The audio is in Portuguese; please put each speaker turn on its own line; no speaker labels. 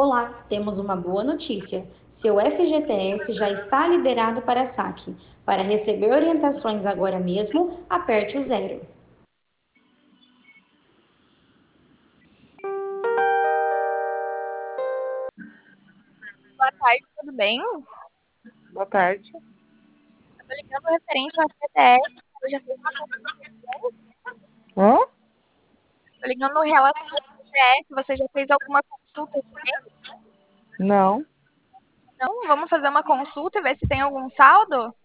Olá, temos uma boa notícia. Seu FGTS já está liberado para saque. Para receber orientações agora mesmo, aperte o zero.
Boa tarde, tudo bem? Eu
Boa tarde.
tô ligando referente ao FGTS. Eu já fiz uma consulta.
Hã?
Tô ligando em relação ao FGTS. Você já fez alguma consulta também?
Não.
Então, vamos fazer uma consulta e ver se tem algum saldo?